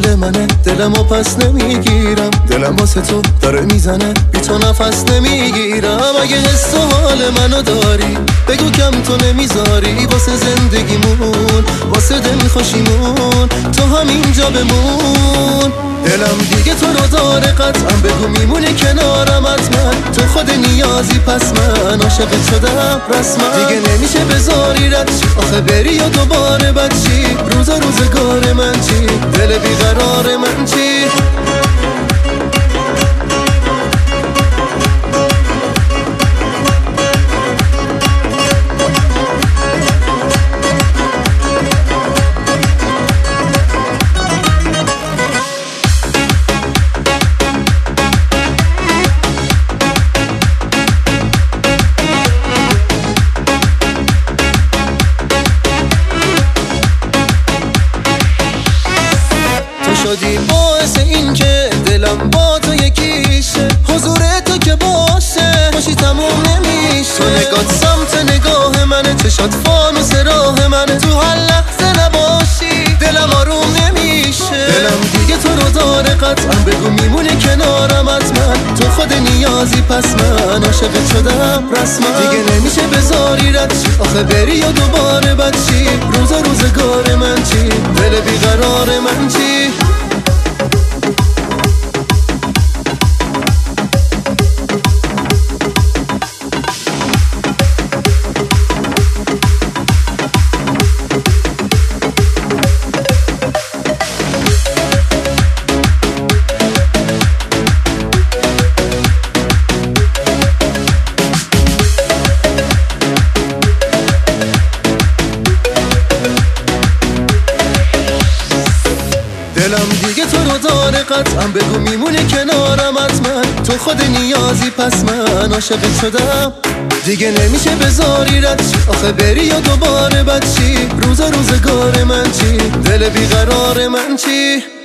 دل منه، دلمو پس نمیگیرم، دلم واسه تو داره میزنه، بی تو نفس نمیگیرم. اگه حس و حال منو داری بگو کم تو نمیذاری، واسه زندگیمون واسه دل خوشیمون تو همینجا بمون. دلم دیگه تو رو داره قطعا، بگو میمونی کنارم حتما، تو خود نیازی پس من عاشقت شدم رسما. دیگه نمیشه بذاری رد چی، آخه بری یا دوباره بد چی، روزگار من چی، دل بیقرار من چی. شدی باعث این که دلم با تو یکیشه، حضور تو که باشه باشی تموم نمیشه. تو نگات سمت نگاه منه، چشات فانوس راه منه، تو هر لحظه نباشی دلم آروم نمیشه. دلم دیگه تو رو داره قطعا، بگو میمونی کنارم حتما، تو خود نیازی پس من عاشقت شدم رسما. دیگه نمیشه بذاری رد چی، آخه بری یا دوباره بد چی، روزگار من چی، دل بیقرار من چی. دلم دیگه تو رو داره قطعا، بگو میمونی کنارم حتما، تو خود نیازی پس من عاشقت شدم. دیگه نمیشه بذاری رد چی، آخه بری یا دوباره بد چی، روزگار من چی، دل بیقرار من چی.